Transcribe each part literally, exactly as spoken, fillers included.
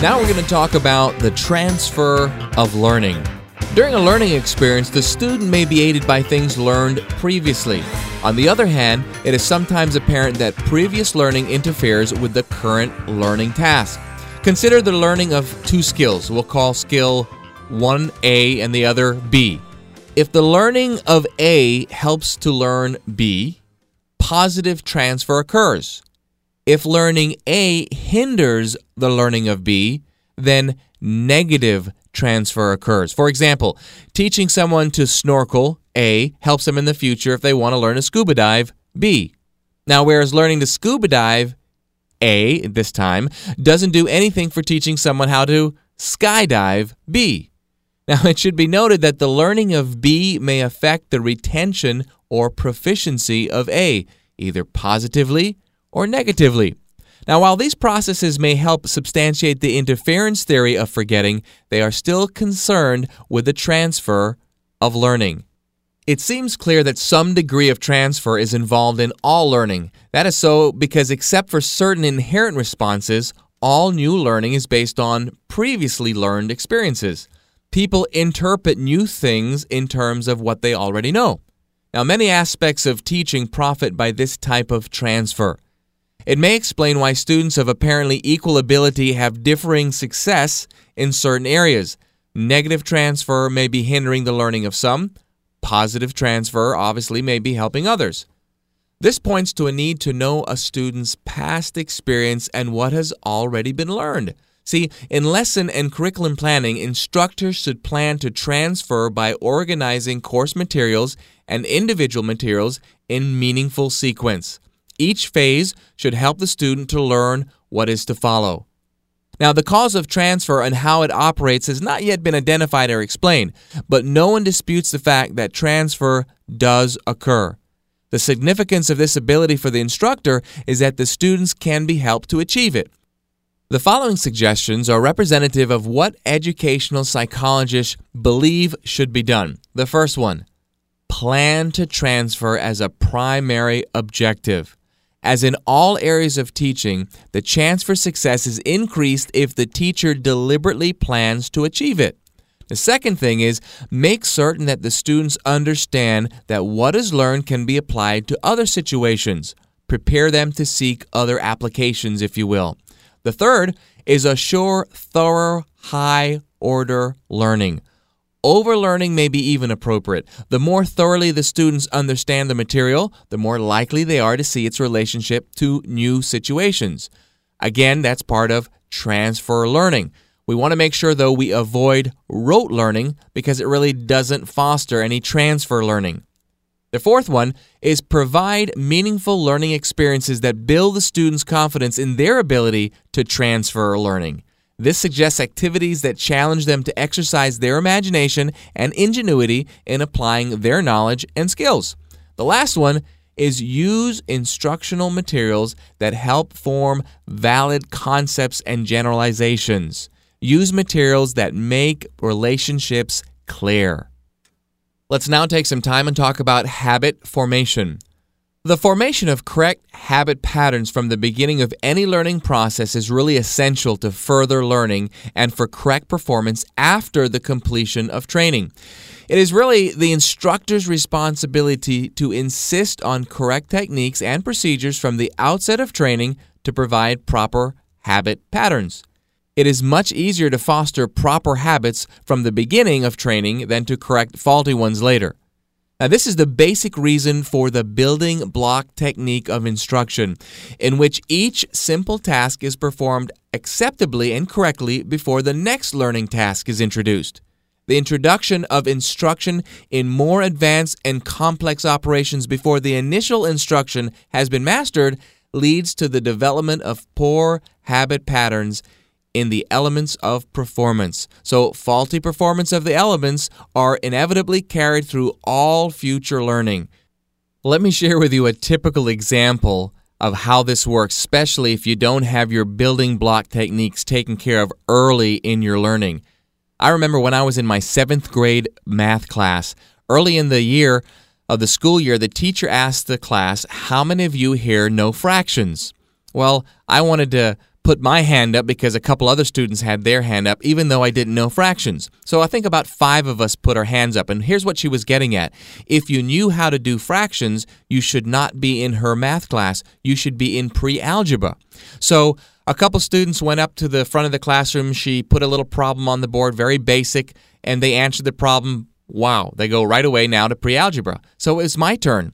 Now we're going to talk about the transfer of learning. During a learning experience, the student may be aided by things learned previously. On the other hand, it is sometimes apparent that previous learning interferes with the current learning task. Consider the learning of two skills. We'll call skill one A and the other B. If the learning of A helps to learn B, positive transfer occurs. If learning A hinders the learning of B, then negative transfer occurs. For example, teaching someone to snorkel, A, helps them in the future if they want to learn to scuba dive, B. Now, whereas learning to scuba dive, A, this time, doesn't do anything for teaching someone how to skydive, B. Now, it should be noted that the learning of B may affect the retention or proficiency of A, either positively or negatively. Now, while these processes may help substantiate the interference theory of forgetting, they are still concerned with the transfer of learning. It seems clear that some degree of transfer is involved in all learning. That is so because except for certain inherent responses, all new learning is based on previously learned experiences. People interpret new things in terms of what they already know. Now, many aspects of teaching profit by this type of transfer. It may explain why students of apparently equal ability have differing success in certain areas. Negative transfer may be hindering the learning of some. Positive transfer obviously may be helping others. This points to a need to know a student's past experience and what has already been learned. See, in lesson and curriculum planning, instructors should plan to transfer by organizing course materials and individual materials in meaningful sequence. Each phase should help the student to learn what is to follow. Now, the cause of transfer and how it operates has not yet been identified or explained, but no one disputes the fact that transfer does occur. The significance of this ability for the instructor is that the students can be helped to achieve it. The following suggestions are representative of what educational psychologists believe should be done. The first one, plan to transfer as a primary objective. As in all areas of teaching, the chance for success is increased if the teacher deliberately plans to achieve it. The second thing is make certain that the students understand that what is learned can be applied to other situations. Prepare them to seek other applications, if you will. The third is assure thorough, high-order learning. Overlearning may be even appropriate. The more thoroughly the students understand the material, the more likely they are to see its relationship to new situations. Again, that's part of transfer learning. We want to make sure, though, we avoid rote learning because it really doesn't foster any transfer learning. The fourth one is provide meaningful learning experiences that build the students' confidence in their ability to transfer learning. This suggests activities that challenge them to exercise their imagination and ingenuity in applying their knowledge and skills. The last one is use instructional materials that help form valid concepts and generalizations. Use materials that make relationships clear. Let's now take some time and talk about habit formation. The formation of correct habit patterns from the beginning of any learning process is really essential to further learning and for correct performance after the completion of training. It is really the instructor's responsibility to insist on correct techniques and procedures from the outset of training to provide proper habit patterns. It is much easier to foster proper habits from the beginning of training than to correct faulty ones later. Now, this is the basic reason for the building block technique of instruction, in which each simple task is performed acceptably and correctly before the next learning task is introduced. The introduction of instruction in more advanced and complex operations before the initial instruction has been mastered leads to the development of poor habit patterns in the elements of performance. So faulty performance of the elements are inevitably carried through all future learning. Let me share with you a typical example of how this works, especially if you don't have your building block techniques taken care of early in your learning. I remember when I was in my seventh grade math class, early in the year of the school year, the teacher asked the class, "How many of you here know fractions?" Well, I wanted to put my hand up because a couple other students had their hand up, even though I didn't know fractions. So I think about five of us put our hands up, and here's what she was getting at. If you knew how to do fractions, you should not be in her math class. You should be in pre-algebra. So a couple students went up to the front of the classroom. She put a little problem on the board, very basic, and they answered the problem. Wow, they go right away now to pre-algebra. So it's my turn.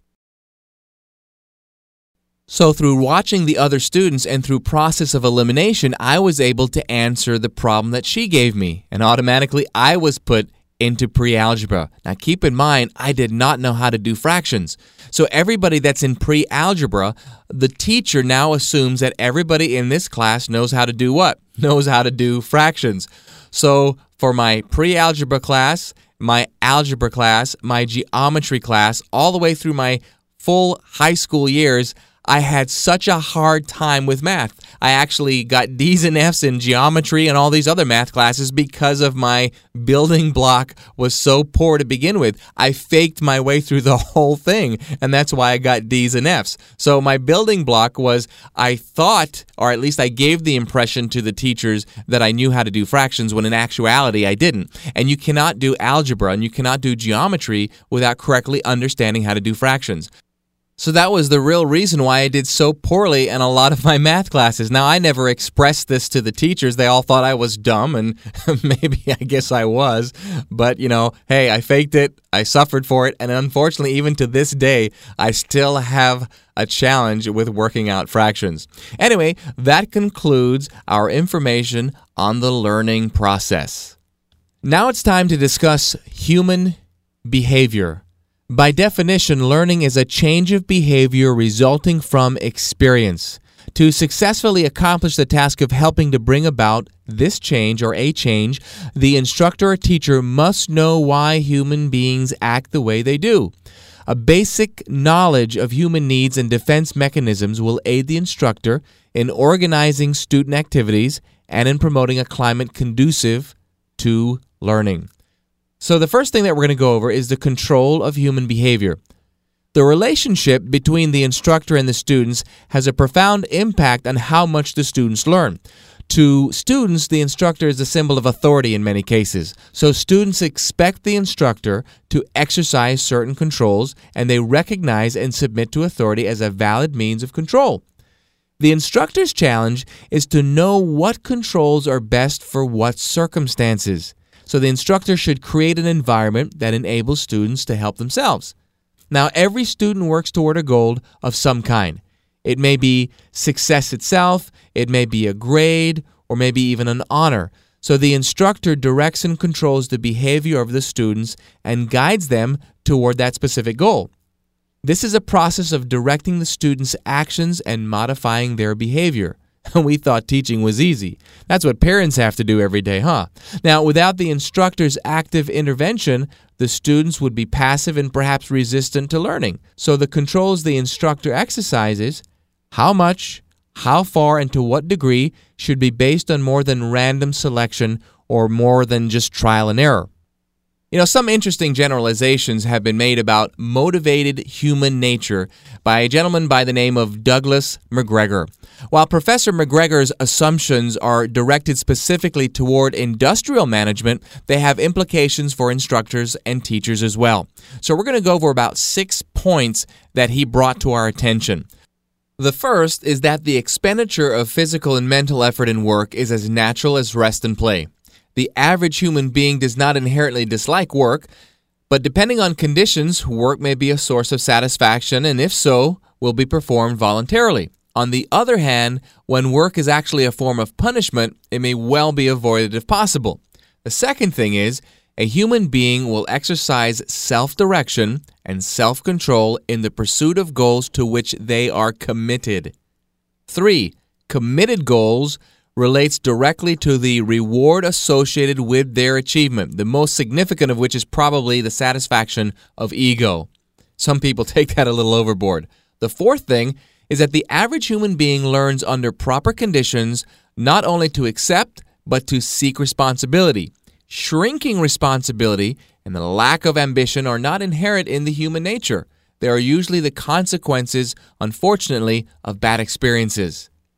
So through watching the other students and through process of elimination, I was able to answer the problem that she gave me, and automatically I was put into pre-algebra. Now keep in mind, I did not know how to do fractions. So everybody that's in pre-algebra, the teacher now assumes that everybody in this class knows how to do what? Knows how to do fractions. So for my pre-algebra class, my algebra class, my geometry class, all the way through my full high school years, I had such a hard time with math. I actually got D's and F's in geometry and all these other math classes because of my building block was so poor to begin with. I faked my way through the whole thing, and that's why I got D's and F's. So my building block was I thought, or at least I gave the impression to the teachers that I knew how to do fractions when in actuality I didn't. And you cannot do algebra and you cannot do geometry without correctly understanding how to do fractions. So that was the real reason why I did so poorly in a lot of my math classes. Now, I never expressed this to the teachers. They all thought I was dumb, and maybe I guess I was. But, you know, hey, I faked it. I suffered for it. And unfortunately, even to this day, I still have a challenge with working out fractions. Anyway, that concludes our information on the learning process. Now it's time to discuss human behavior. By definition, learning is a change of behavior resulting from experience. To successfully accomplish the task of helping to bring about this change or a change, the instructor or teacher must know why human beings act the way they do. A basic knowledge of human needs and defense mechanisms will aid the instructor in organizing student activities and in promoting a climate conducive to learning. So the first thing that we're going to go over is the control of human behavior. The relationship between the instructor and the students has a profound impact on how much the students learn. To students, the instructor is a symbol of authority in many cases. So students expect the instructor to exercise certain controls, and they recognize and submit to authority as a valid means of control. The instructor's challenge is to know what controls are best for what circumstances. So the instructor should create an environment that enables students to help themselves. Now, every student works toward a goal of some kind. It may be success itself, it may be a grade, or maybe even an honor. So the instructor directs and controls the behavior of the students and guides them toward that specific goal. This is a process of directing the students' actions and modifying their behavior. We thought teaching was easy. That's what parents have to do every day, huh? Now, without the instructor's active intervention, the students would be passive and perhaps resistant to learning. So the controls the instructor exercises, how much, how far, and to what degree should be based on more than random selection or more than just trial and error. You know, some interesting generalizations have been made about motivated human nature by a gentleman by the name of Douglas McGregor. While Professor McGregor's assumptions are directed specifically toward industrial management, they have implications for instructors and teachers as well. So we're going to go over about six points that he brought to our attention. The first is that the expenditure of physical and mental effort in work is as natural as rest and play. The average human being does not inherently dislike work, but depending on conditions, work may be a source of satisfaction, and if so, will be performed voluntarily. On the other hand, when work is actually a form of punishment, it may well be avoided if possible. The second thing is, a human being will exercise self-direction and self-control in the pursuit of goals to which they are committed. Three, committed goals relates directly to the reward associated with their achievement, the most significant of which is probably the satisfaction of ego. Some people take that a little overboard. The fourth thing is that the average human being learns under proper conditions not only to accept, but to seek responsibility. Shrinking responsibility and the lack of ambition are not inherent in the human nature. They are usually the consequences, unfortunately, of bad experiences.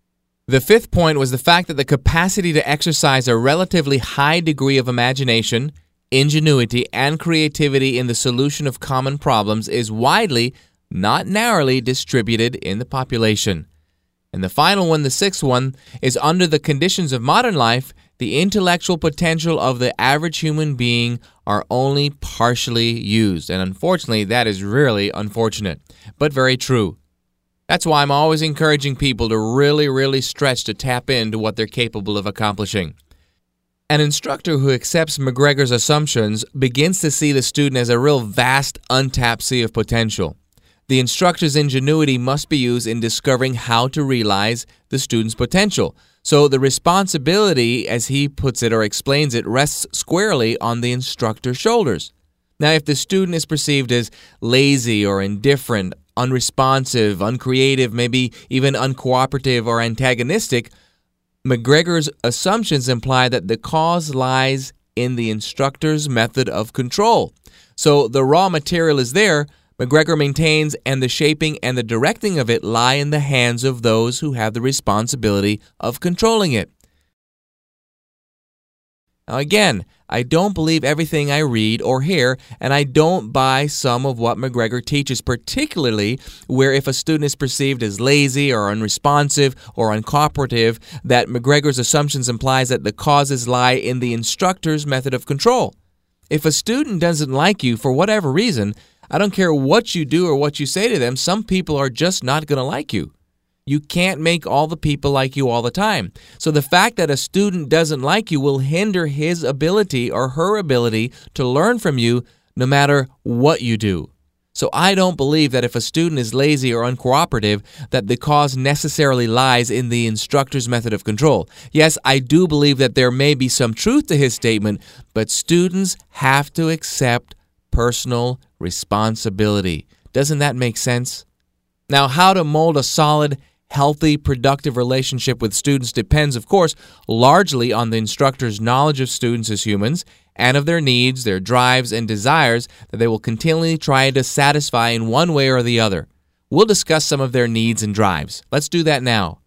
The fifth point was the fact that the capacity to exercise a relatively high degree of imagination, ingenuity, and creativity in the solution of common problems is widely, not narrowly, distributed in the population. And the final one, the sixth one, is under the conditions of modern life, the intellectual potential of the average human being are only partially used. And unfortunately, that is really unfortunate, but very true. That's why I'm always encouraging people to really, really stretch to tap into what they're capable of accomplishing. An instructor who accepts McGregor's assumptions begins to see the student as a real vast, untapped sea of potential. The instructor's ingenuity must be used in discovering how to realize the student's potential. So the responsibility, as he puts it or explains it, rests squarely on the instructor's shoulders. Now, if the student is perceived as lazy or indifferent, unresponsive, uncreative, maybe even uncooperative or antagonistic, McGregor's assumptions imply that the cause lies in the instructor's method of control. So the raw material is there, McGregor maintains, and the shaping and the directing of it lie in the hands of those who have the responsibility of controlling it. Now again, I don't believe everything I read or hear, and I don't buy some of what McGregor teaches, particularly where if a student is perceived as lazy or unresponsive or uncooperative, that McGregor's assumptions implies that the causes lie in the instructor's method of control. If a student doesn't like you for whatever reason, I don't care what you do or what you say to them, some people are just not going to like you. You can't make all the people like you all the time. So the fact that a student doesn't like you will hinder his ability or her ability to learn from you no matter what you do. So I don't believe that if a student is lazy or uncooperative, that the cause necessarily lies in the instructor's method of control. Yes, I do believe that there may be some truth to his statement, but students have to accept personal responsibility. Doesn't that make sense? Now, how to mold a solid, healthy, productive relationship with students depends, of course, largely on the instructor's knowledge of students as humans and of their needs, their drives, and desires that they will continually try to satisfy in one way or the other. We'll discuss some of their needs and drives. Let's do that now.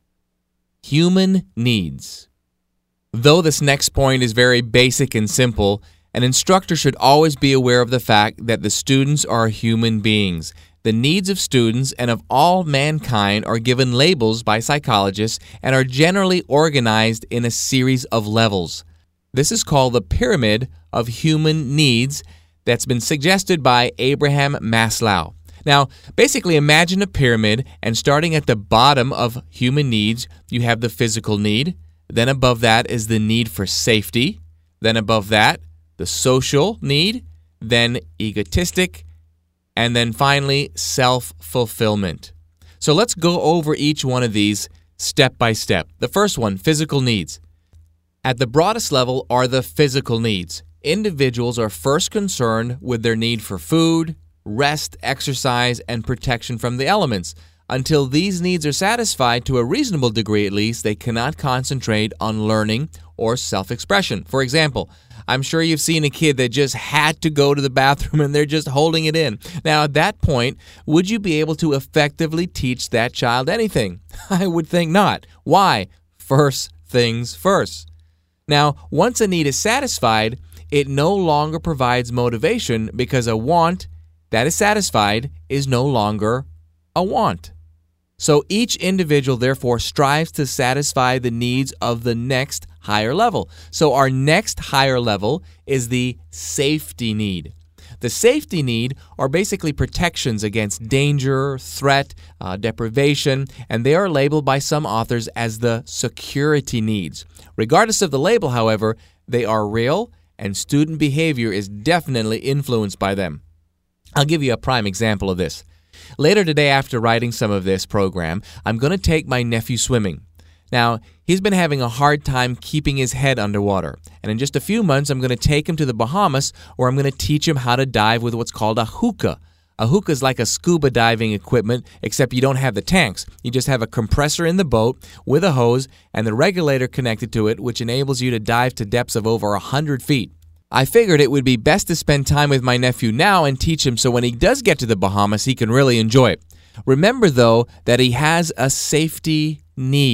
Human needs. Though this next point is very basic and simple, an instructor should always be aware of the fact that the students are human beings. The needs of students and of all mankind are given labels by psychologists and are generally organized in a series of levels. This is called the pyramid of human needs that's been suggested by Abraham Maslow. Now, basically imagine a pyramid, and starting at the bottom of human needs, you have the physical need. Then above that is the need for safety. Then above that, the social need. Then egotistic. And then finally, self-fulfillment. So let's go over each one of these step by step. The first one, physical needs. At the broadest level are the physical needs. Individuals are first concerned with their need for food, rest, exercise, and protection from the elements. Until these needs are satisfied, to a reasonable degree at least, they cannot concentrate on learning or self-expression. For example, I'm sure you've seen a kid that just had to go to the bathroom and they're just holding it in. Now, at that point, would you be able to effectively teach that child anything? I would think not. Why? First things first. Now, once a need is satisfied, it no longer provides motivation because a want that is satisfied is no longer a want. So each individual, therefore, strives to satisfy the needs of the next higher level. So our next higher level is the safety need. The safety need are basically protections against danger, threat, uh, deprivation, and they are labeled by some authors as the security needs. Regardless of the label, however, they are real, and student behavior is definitely influenced by them. I'll give you a prime example of this. Later today, after writing some of this program, I'm going to take my nephew swimming. Now, he's been having a hard time keeping his head underwater, and in just a few months, I'm going to take him to the Bahamas, where I'm going to teach him how to dive with what's called a hookah. A hookah is like a scuba diving equipment, except you don't have the tanks. You just have a compressor in the boat with a hose and the regulator connected to it, which enables you to dive to depths of over one hundred feet. I figured it would be best to spend time with my nephew now and teach him so when he does get to the Bahamas, he can really enjoy it. Remember, though, that he has a safety need.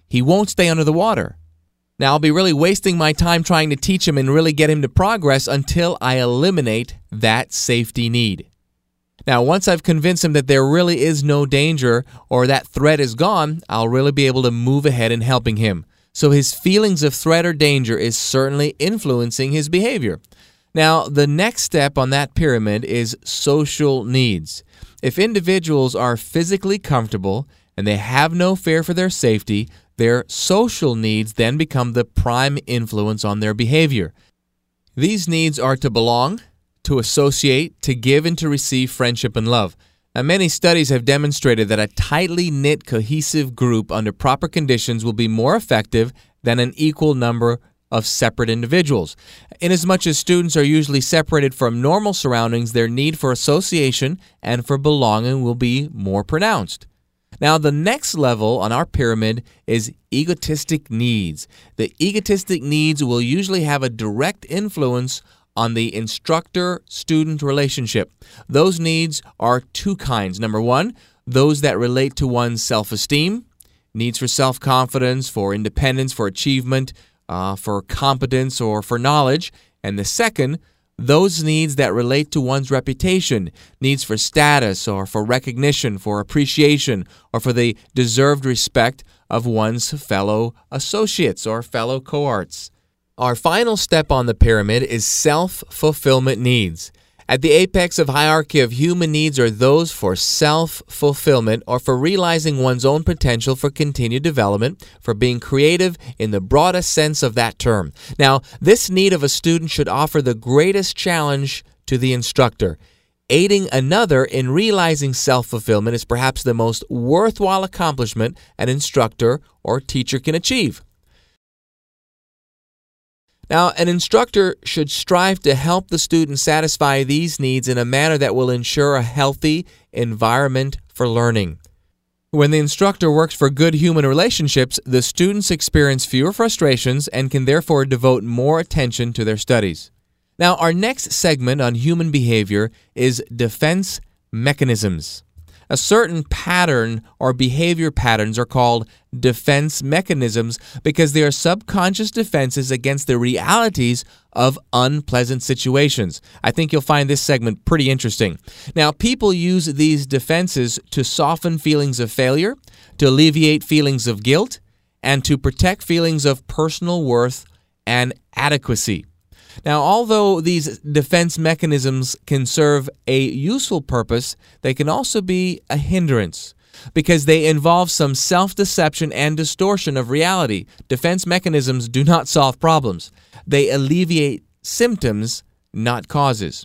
he won't stay under the water. Now, I'll be really wasting my time trying to teach him and really get him to progress until I eliminate that safety need. Now, once I've convinced him that there really is no danger or that threat is gone, I'll really be able to move ahead in helping him. So his feelings of threat or danger is certainly influencing his behavior. Now, the next step on that pyramid is social needs. If individuals are physically comfortable and they have no fear for their safety, their social needs then become the prime influence on their behavior. These needs are to belong, to associate, to give, and to receive friendship and love. Now, many studies have demonstrated that a tightly knit, cohesive group under proper conditions will be more effective than an equal number of separate individuals. Inasmuch as students are usually separated from normal surroundings, their need for association and for belonging will be more pronounced. Now, the next level on our pyramid is egotistic needs. The egotistic needs will usually have a direct influence on the instructor-student relationship. Those needs are two kinds. Number one, those that relate to one's self-esteem, needs for self-confidence, for independence, for achievement, uh, for competence, or for knowledge. And the second, those needs that relate to one's reputation, needs for status or for recognition, for appreciation, or for the deserved respect of one's fellow associates or fellow cohorts. Our final step on the pyramid is self-fulfillment needs. At the apex of hierarchy of human needs are those for self-fulfillment or for realizing one's own potential for continued development, for being creative in the broadest sense of that term. Now, this need of a student should offer the greatest challenge to the instructor. Aiding another in realizing self-fulfillment is perhaps the most worthwhile accomplishment an instructor or teacher can achieve. Now, an instructor should strive to help the student satisfy these needs in a manner that will ensure a healthy environment for learning. When the instructor works for good human relationships, the students experience fewer frustrations and can therefore devote more attention to their studies. Now, our next segment on human behavior is defense mechanisms. A certain pattern or behavior patterns are called defense mechanisms because they are subconscious defenses against the realities of unpleasant situations. I think you'll find this segment pretty interesting. Now, people use these defenses to soften feelings of failure, to alleviate feelings of guilt, and to protect feelings of personal worth and adequacy. Now, although these defense mechanisms can serve a useful purpose, they can also be a hindrance because they involve some self-deception and distortion of reality. Defense mechanisms do not solve problems. They alleviate symptoms, not causes.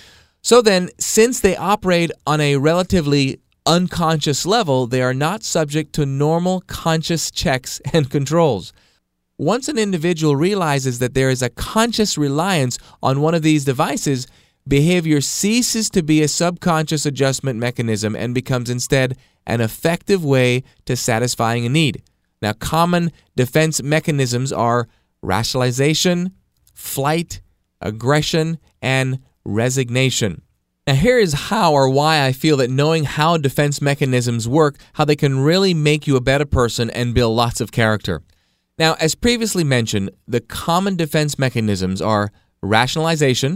So then, since they operate on a relatively unconscious level, they are not subject to normal conscious checks and controls. Once an individual realizes that there is a conscious reliance on one of these devices, behavior ceases to be a subconscious adjustment mechanism and becomes instead an effective way to satisfying a need. Now, common defense mechanisms are rationalization, flight, aggression, and resignation. Now, here is how or why I feel that knowing how defense mechanisms work, how they can really make you a better person and build lots of character. Now, as previously mentioned, the common defense mechanisms are rationalization,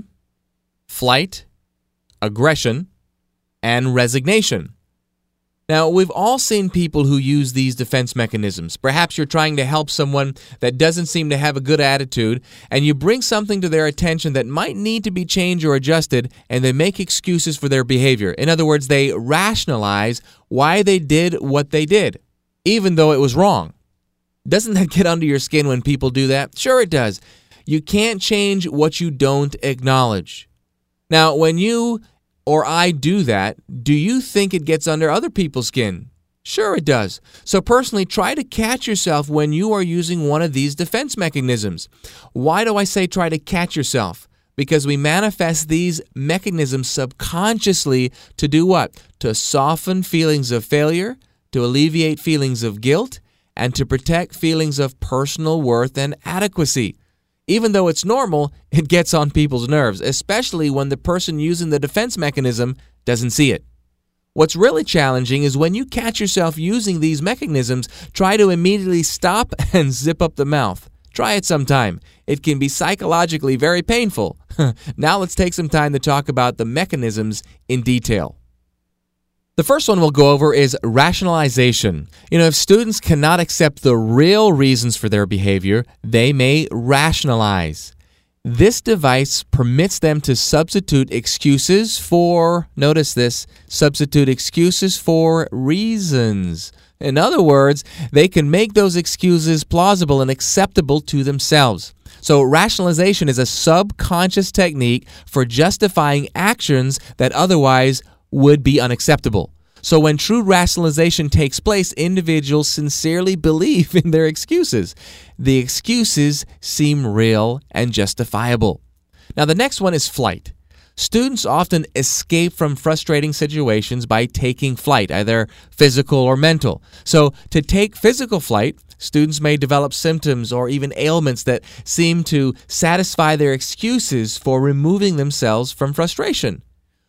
flight, aggression, and resignation. Now, we've all seen people who use these defense mechanisms. Perhaps you're trying to help someone that doesn't seem to have a good attitude, and you bring something to their attention that might need to be changed or adjusted, and they make excuses for their behavior. In other words, they rationalize why they did what they did, even though it was wrong. Doesn't that get under your skin when people do that? Sure it does. You can't change what you don't acknowledge. Now, when you or I do that, do you think it gets under other people's skin? Sure it does. So personally, try to catch yourself when you are using one of these defense mechanisms. Why do I say try to catch yourself? Because we manifest these mechanisms subconsciously to do what? To soften feelings of failure, to alleviate feelings of guilt, and to protect feelings of personal worth and adequacy. Even though it's normal, it gets on people's nerves, especially when the person using the defense mechanism doesn't see it. What's really challenging is when you catch yourself using these mechanisms, try to immediately stop and zip up the mouth. Try it sometime. It can be psychologically very painful. Now let's take some time to talk about the mechanisms in detail. The first one we'll go over is rationalization. You know, if students cannot accept the real reasons for their behavior, they may rationalize. This device permits them to substitute excuses for, notice this, substitute excuses for reasons. In other words, they can make those excuses plausible and acceptable to themselves. So rationalization is a subconscious technique for justifying actions that otherwise would be unacceptable. So when true rationalization takes place, individuals sincerely believe in their excuses. The excuses seem real and justifiable. Now the next one is flight. Students often escape from frustrating situations by taking flight, either physical or mental. So to take physical flight, students may develop symptoms or even ailments that seem to satisfy their excuses for removing themselves from frustration.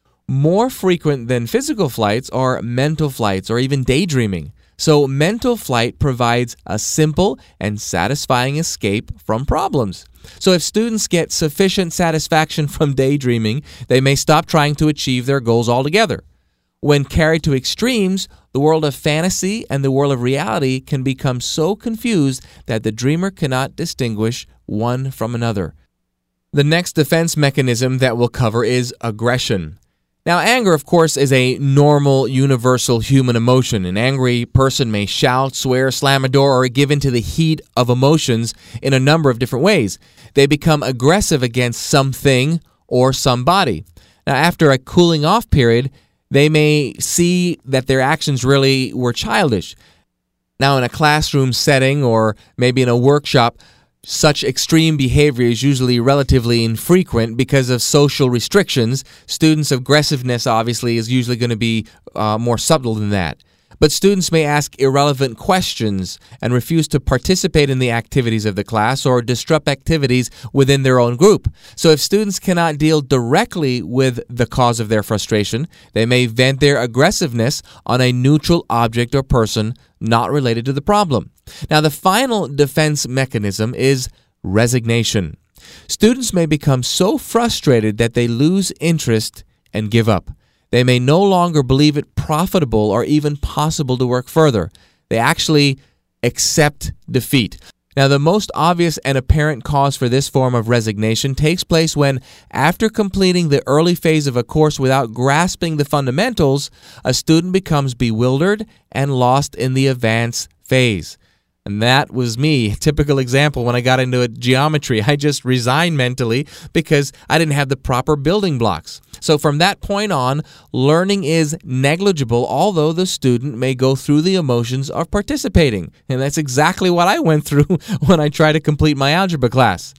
More frequent than physical flights are mental flights or even daydreaming. So mental flight provides a simple and satisfying escape from problems. So if students get sufficient satisfaction from daydreaming, they may stop trying to achieve their goals altogether. When carried to extremes, the world of fantasy and the world of reality can become so confused that the dreamer cannot distinguish one from another. The next defense mechanism that we'll cover is aggression. Now, anger, of course, is a normal, universal human emotion. An angry person may shout, swear, slam a door, or give in to the heat of emotions in a number of different ways. They become aggressive against something or somebody. Now, after a cooling off period, they may see that their actions really were childish. Now, in a classroom setting or maybe in a workshop, such extreme behavior is usually relatively infrequent because of social restrictions. Students' aggressiveness, obviously, is usually going to be uh, more subtle than that. But students may ask irrelevant questions and refuse to participate in the activities of the class or disrupt activities within their own group. So if students cannot deal directly with the cause of their frustration, they may vent their aggressiveness on a neutral object or person not related to the problem. Now, the final defense mechanism is resignation. Students may become so frustrated that they lose interest and give up. They may no longer believe it profitable or even possible to work further. They actually accept defeat. Now, the most obvious and apparent cause for this form of resignation takes place when, after completing the early phase of a course without grasping the fundamentals, a student becomes bewildered and lost in the advanced phase. And that was me, a typical example when I got into geometry. I just resigned mentally because I didn't have the proper building blocks. So from that point on, learning is negligible, although the student may go through the emotions of participating. And that's exactly what I went through when I tried to complete my algebra class.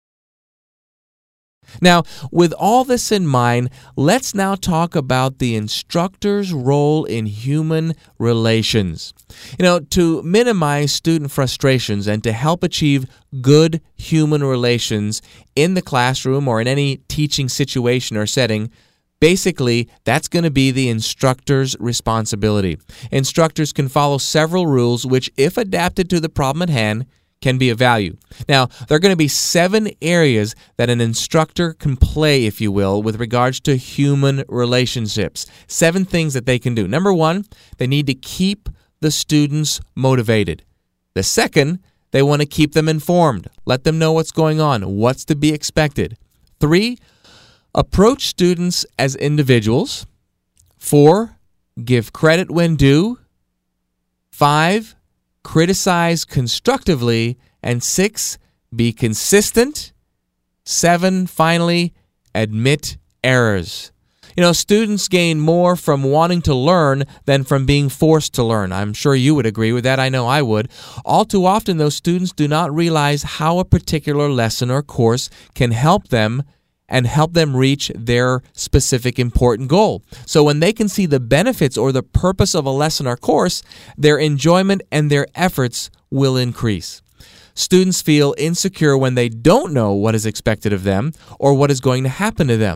Now, with all this in mind, let's now talk about the instructor's role in human relations. You know, to minimize student frustrations and to help achieve good human relations in the classroom or in any teaching situation or setting, basically, that's going to be the instructor's responsibility. Instructors can follow several rules which, if adapted to the problem at hand, can be of value. Now, there are going to be seven areas that an instructor can play, if you will, with regards to human relationships. Seven things that they can do. Number one, they need to keep the students motivated. The second, they want to keep them informed. Let them know what's going on, what's to be expected. Three, approach students as individuals. Four, give credit when due. Five, criticize constructively. And six, be consistent. Seven, finally, admit errors. You know, students gain more from wanting to learn than from being forced to learn. I'm sure you would agree with that. I know I would. All too often, those students do not realize how a particular lesson or course can help them and help them reach their specific important goal. So when they can see the benefits or the purpose of a lesson or course, their enjoyment and their efforts will increase. Students feel insecure when they don't know what is expected of them or what is going to happen to them.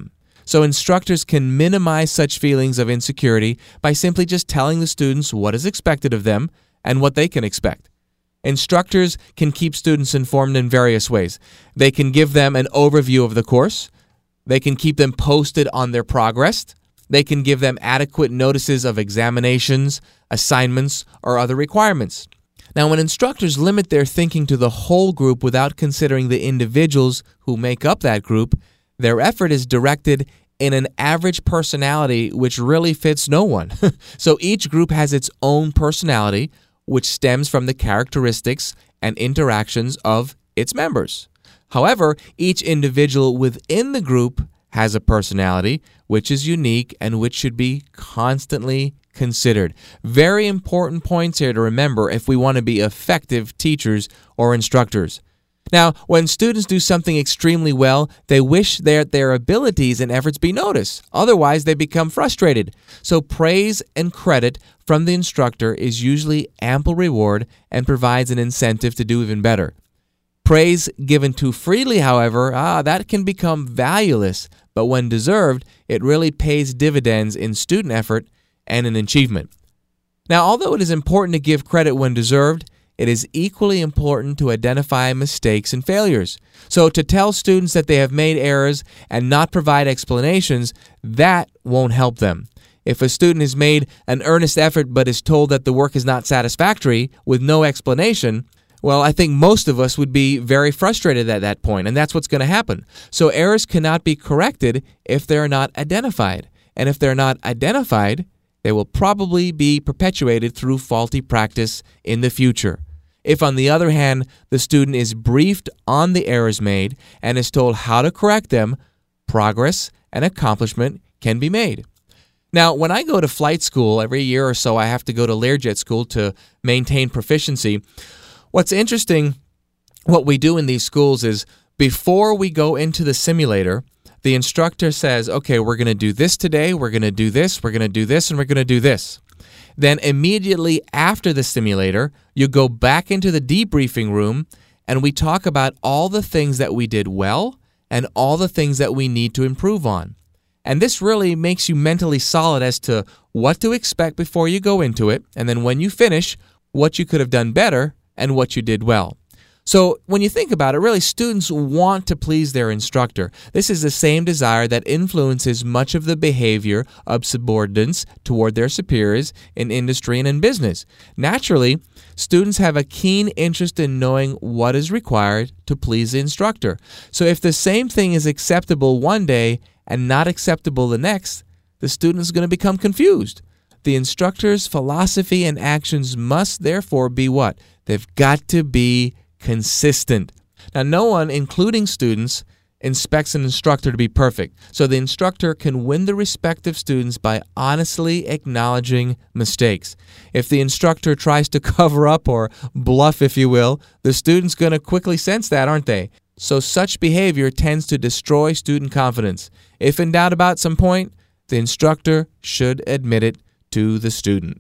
So instructors can minimize such feelings of insecurity by simply just telling the students what is expected of them and what they can expect. Instructors can keep students informed in various ways. They can give them an overview of the course. They can keep them posted on their progress. They can give them adequate notices of examinations, assignments, or other requirements. Now, when instructors limit their thinking to the whole group without considering the individuals who make up that group, their effort is directed in an average personality which really fits no one. So each group has its own personality, which stems from the characteristics and interactions of its members. However, each individual within the group has a personality which is unique and which should be constantly considered. Very important points here to remember if we want to be effective teachers or instructors. Now, when students do something extremely well, they wish that their abilities and efforts be noticed. Otherwise, they become frustrated. So praise and credit from the instructor is usually ample reward and provides an incentive to do even better. Praise given too freely, however, ah, that can become valueless, but when deserved, it really pays dividends in student effort and in achievement. Now, although it is important to give credit when deserved, it is equally important to identify mistakes and failures. So to tell students that they have made errors and not provide explanations, that won't help them. If a student has made an earnest effort but is told that the work is not satisfactory with no explanation, well, I think most of us would be very frustrated at that point, and that's what's going to happen. So errors cannot be corrected if they're not identified. And if they're not identified, they will probably be perpetuated through faulty practice in the future. If, on the other hand, the student is briefed on the errors made and is told how to correct them, progress and accomplishment can be made. Now, when I go to flight school, every year or so I have to go to Learjet school to maintain proficiency. What's interesting, what we do in these schools is before we go into the simulator, the instructor says, okay, we're going to do this today, we're going to do this, we're going to do this, and we're going to do this. Then immediately after the simulator, you go back into the debriefing room and we talk about all the things that we did well and all the things that we need to improve on. And this really makes you mentally solid as to what to expect before you go into it, and then when you finish, what you could have done better and what you did well. So when you think about it, really students want to please their instructor. This is the same desire that influences much of the behavior of subordinates toward their superiors in industry and in business. Naturally, students have a keen interest in knowing what is required to please the instructor. So if the same thing is acceptable one day and not acceptable the next, the student is going to become confused. The instructor's philosophy and actions must therefore be what? They've got to be consistent. Now, no one, including students, expects an instructor to be perfect. So the instructor can win the respect of students by honestly acknowledging mistakes. If the instructor tries to cover up or bluff, if you will, the student's going to quickly sense that, aren't they? So such behavior tends to destroy student confidence. If in doubt about some point, the instructor should admit it to the student.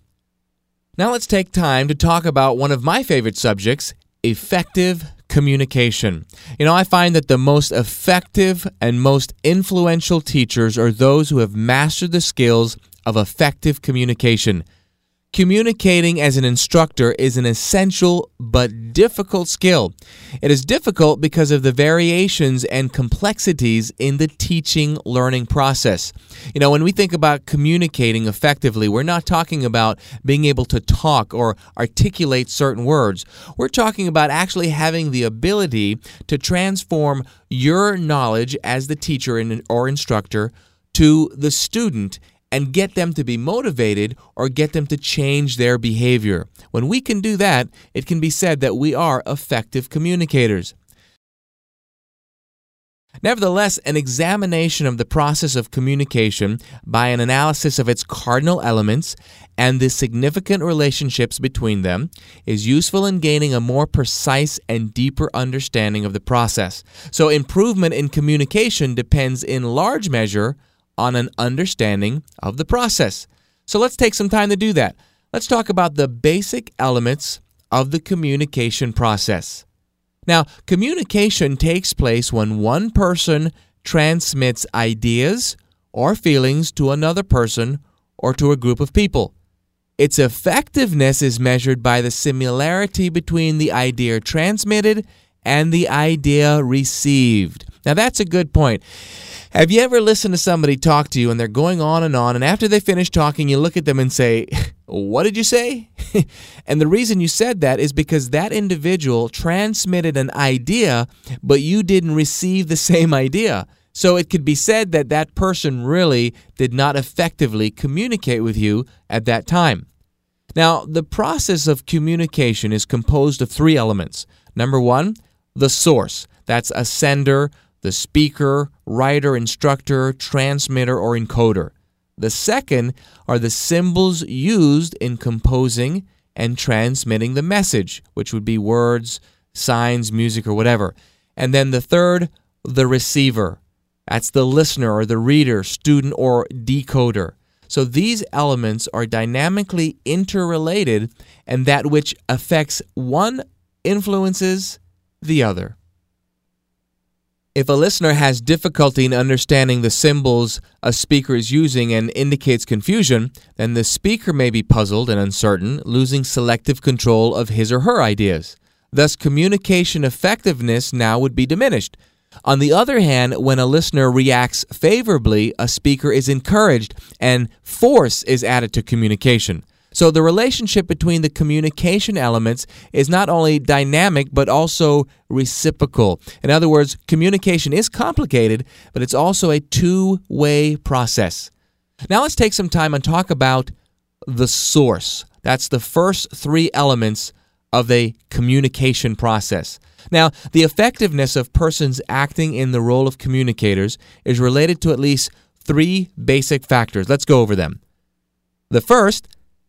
Now let's take time to talk about one of my favorite subjects, effective communication. You know, I find that the most effective and most influential teachers are those who have mastered the skills of effective communication. Communicating as an instructor is an essential but difficult skill. It is difficult because of the variations and complexities in the teaching learning process. You know, when we think about communicating effectively, we're not talking about being able to talk or articulate certain words. We're talking about actually having the ability to transform your knowledge as the teacher or instructor to the student and get them to be motivated or get them to change their behavior. When we can do that, it can be said that we are effective communicators. Nevertheless, an examination of the process of communication by an analysis of its cardinal elements and the significant relationships between them is useful in gaining a more precise and deeper understanding of the process. So improvement in communication depends in large measure on an understanding of the process. So let's take some time to do that. Let's talk about the basic elements of the communication process. Now, communication takes place when one person transmits ideas or feelings to another person or to a group of people. Its effectiveness is measured by the similarity between the idea transmitted and the idea received. Now, that's a good point. Have you ever listened to somebody talk to you and they're going on and on, and after they finish talking, you look at them and say, "What did you say?" And the reason you said that is because that individual transmitted an idea, but you didn't receive the same idea. So it could be said that that person really did not effectively communicate with you at that time. Now, the process of communication is composed of three elements. Number one, the source. That's a sender, the speaker, writer, instructor, transmitter, or encoder. The second are the symbols used in composing and transmitting the message, which would be words, signs, music, or whatever. And then the third, the receiver. That's the listener or the reader, student, or decoder. So these elements are dynamically interrelated, and that which affects one influences the other. If a listener has difficulty in understanding the symbols a speaker is using and indicates confusion, then the speaker may be puzzled and uncertain, losing selective control of his or her ideas. Thus, communication effectiveness now would be diminished. On the other hand, when a listener reacts favorably, a speaker is encouraged and force is added to communication. So the relationship between the communication elements is not only dynamic, but also reciprocal. In other words, communication is complicated, but it's also a two-way process. Now let's take some time and talk about the source. That's the first three elements of the communication process. Now, the effectiveness of persons acting in the role of communicators is related to at least three basic factors. Let's go over them. The first,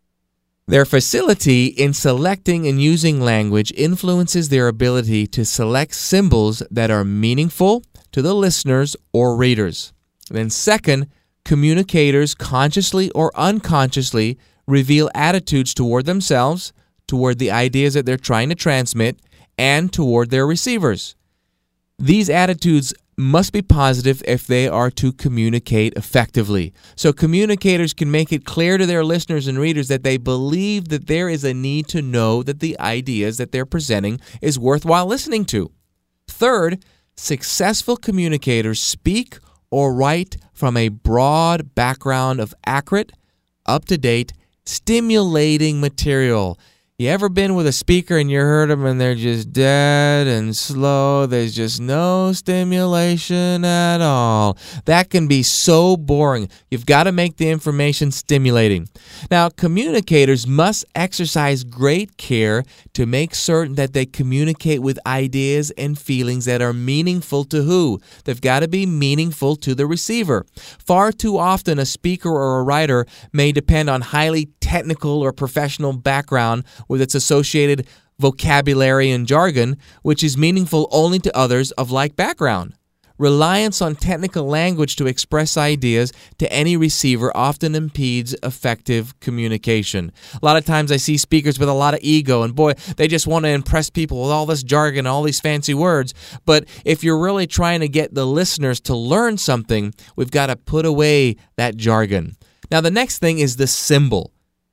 their facility in selecting and using language influences their ability to select symbols that are meaningful to the listeners or readers. Then second, communicators consciously or unconsciously reveal attitudes toward themselves, toward the ideas that they're trying to transmit, and toward their receivers. These attitudes must be positive if they are to communicate effectively. So communicators can make it clear to their listeners and readers that they believe that there is a need to know that the ideas that they're presenting is worthwhile listening to. Third, successful communicators speak or write from a broad background of accurate, up-to-date, stimulating material. You ever been with a speaker and you heard them and they're just dead and slow? There's just no stimulation at all. That can be so boring. You've got to make the information stimulating. Now, communicators must exercise great care to make certain that they communicate with ideas and feelings that are meaningful to who? They've got to be meaningful to the receiver. Far too often, a speaker or a writer may depend on highly technical or professional background with its associated vocabulary and jargon, which is meaningful only to others of like background. Reliance on technical language to express ideas to any receiver often impedes effective communication. A lot of times I see speakers with a lot of ego, and boy, they just want to impress people with all this jargon, all these fancy words. But if you're really trying to get the listeners to learn something, we've got to put away that jargon. Now, the next thing is the symbol.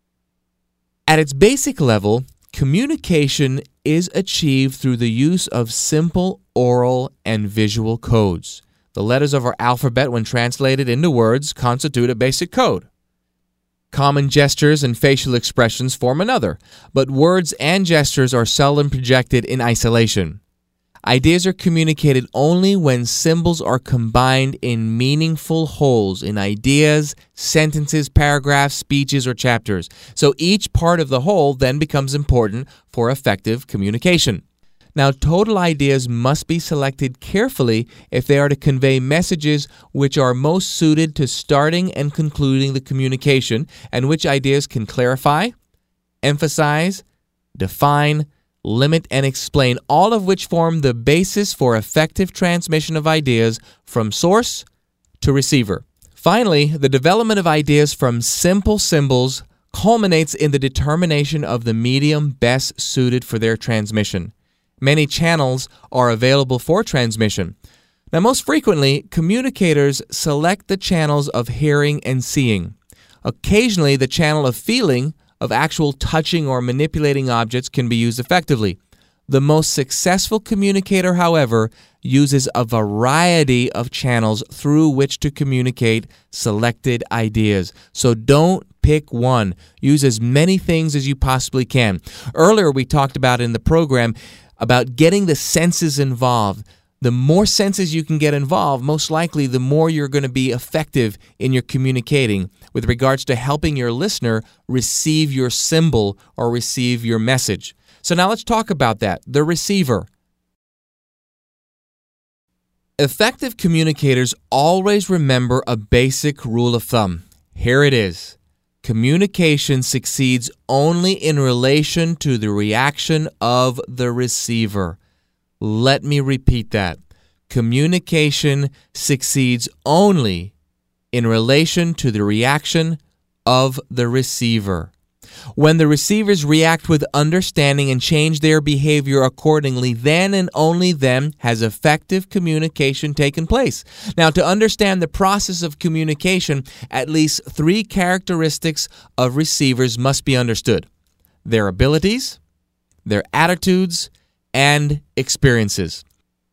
At its basic level, communication is achieved through the use of simple oral and visual codes. The letters of our alphabet, when translated into words, constitute a basic code. Common gestures and facial expressions form another, but words and gestures are seldom projected in isolation. Ideas are communicated only when symbols are combined in meaningful wholes in ideas, sentences, paragraphs, speeches, or chapters. So each part of the whole then becomes important for effective communication. Now, total ideas must be selected carefully if they are to convey messages which are most suited to starting and concluding the communication, and which ideas can clarify, emphasize, define, limit, and explain, all of which form the basis for effective transmission of ideas from source to receiver. Finally, the development of ideas from simple symbols culminates in the determination of the medium best suited for their transmission. Many channels are available for transmission. Now, most frequently, communicators select the channels of hearing and seeing. Occasionally, the channel of feeling, of actual touching or manipulating objects, can be used effectively. The most successful communicator, however, uses a variety of channels through which to communicate selected ideas. So don't pick one. Use as many things as you possibly can. Earlier, we talked about in the program about getting the senses involved. The more senses you can get involved, most likely the more you're going to be effective in your communicating with regards to helping your listener receive your symbol or receive your message. So now let's talk about that, the receiver. Effective communicators always remember a basic rule of thumb. Here it is. Communication succeeds only in relation to the reaction of the receiver. Let me repeat that. Communication succeeds only in relation to the reaction of the receiver. When the receivers react with understanding and change their behavior accordingly, then and only then has effective communication taken place. Now, to understand the process of communication, at least three characteristics of receivers must be understood: their abilities, their attitudes, and experiences.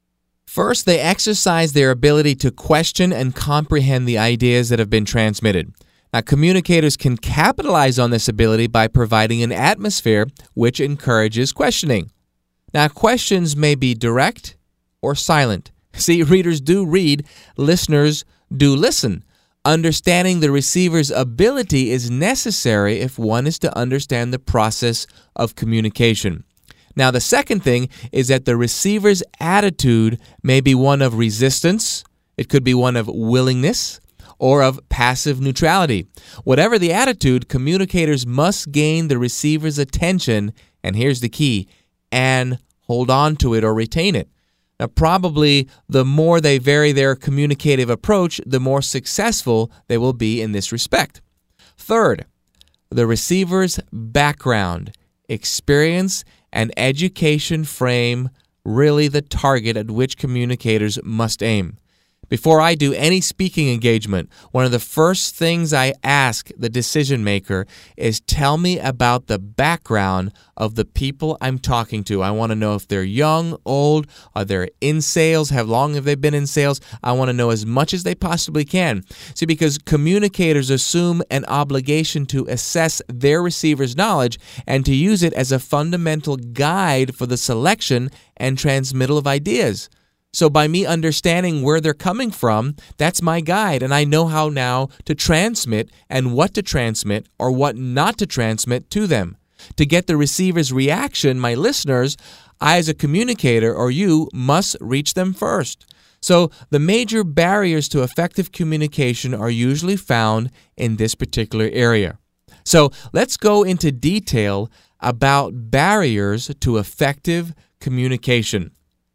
First, they exercise their ability to question and comprehend the ideas that have been transmitted. Now, communicators can capitalize on this ability by providing an atmosphere which encourages questioning. Now, questions may be direct or silent. See, readers do read, listeners do listen. Understanding the receiver's ability is necessary if one is to understand the process of communication. Now, the second thing is that the receiver's attitude may be one of resistance, it could be one of willingness, or of passive neutrality. Whatever the attitude, communicators must gain the receiver's attention, and here's the key, and hold on to it or retain it. Now, probably the more they vary their communicative approach, the more successful they will be in this respect. Third, the receiver's background, experience, and education frame really the target at which communicators must aim. Before I do any speaking engagement, one of the first things I ask the decision maker is tell me about the background of the people I'm talking to. I want to know if they're young, old, are they in sales, how long have they been in sales? I want to know as much as they possibly can. See, because communicators assume an obligation to assess their receiver's knowledge and to use it as a fundamental guide for the selection and transmittal of ideas. So by me understanding where they're coming from, that's my guide, and I know how now to transmit and what to transmit or what not to transmit to them. To get the receiver's reaction, my listeners, I as a communicator or you must reach them first. So the major barriers to effective communication are usually found in this particular area. So let's go into detail about barriers to effective communication.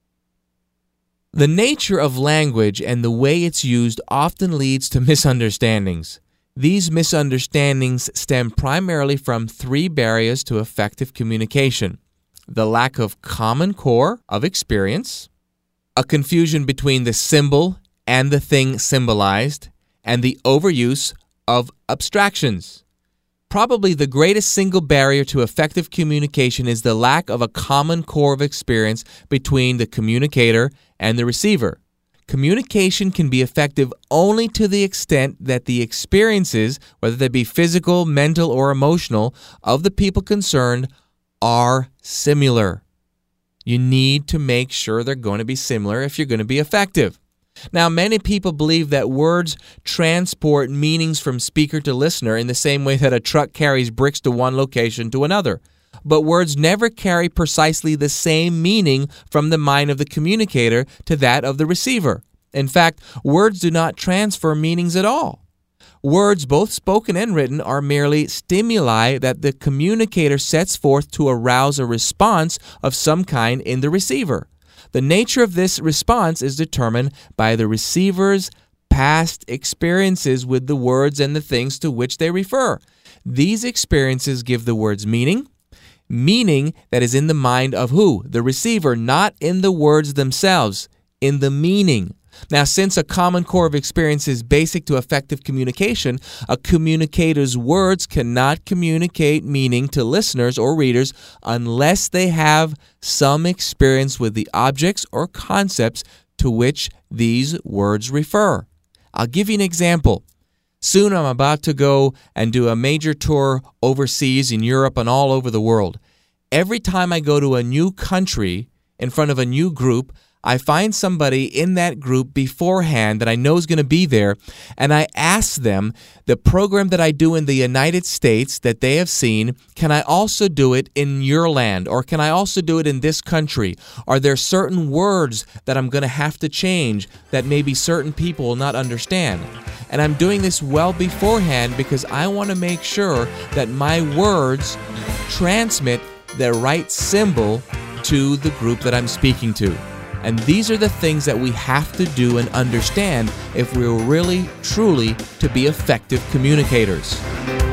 The nature of language and the way it's used often leads to misunderstandings. These misunderstandings stem primarily from three barriers to effective communication: the lack of common core of experience, a confusion between the symbol and the thing symbolized, and the overuse of abstractions. Probably the greatest single barrier to effective communication is the lack of a common core of experience between the communicator and the receiver. Communication can be effective only to the extent that the experiences, whether they be physical, mental, or emotional, of the people concerned are similar. You need to make sure they're going to be similar if you're going to be effective. Now, many people believe that words transport meanings from speaker to listener in the same way that a truck carries bricks to one location to another. But words never carry precisely the same meaning from the mind of the communicator to that of the receiver. In fact, words do not transfer meanings at all. Words, both spoken and written, are merely stimuli that the communicator sets forth to arouse a response of some kind in the receiver. The nature of this response is determined by the receiver's past experiences with the words and the things to which they refer. These experiences give the words meaning, meaning that is in the mind of who? The receiver, not in the words themselves, in the meaning. Now, since a common core of experience is basic to effective communication, a communicator's words cannot communicate meaning to listeners or readers unless they have some experience with the objects or concepts to which these words refer. I'll give you an example. Soon I'm about to go and do a major tour overseas in Europe and all over the world. Every time I go to a new country in front of a new group, I find somebody in that group beforehand that I know is going to be there, and I ask them the program that I do in the United States that they have seen, can I also do it in your land, or can I also do it in this country? Are there certain words that I'm going to have to change that maybe certain people will not understand? And I'm doing this well beforehand because I want to make sure that my words transmit the right symbol to the group that I'm speaking to. And these are the things that we have to do and understand if we're really, truly to be effective communicators.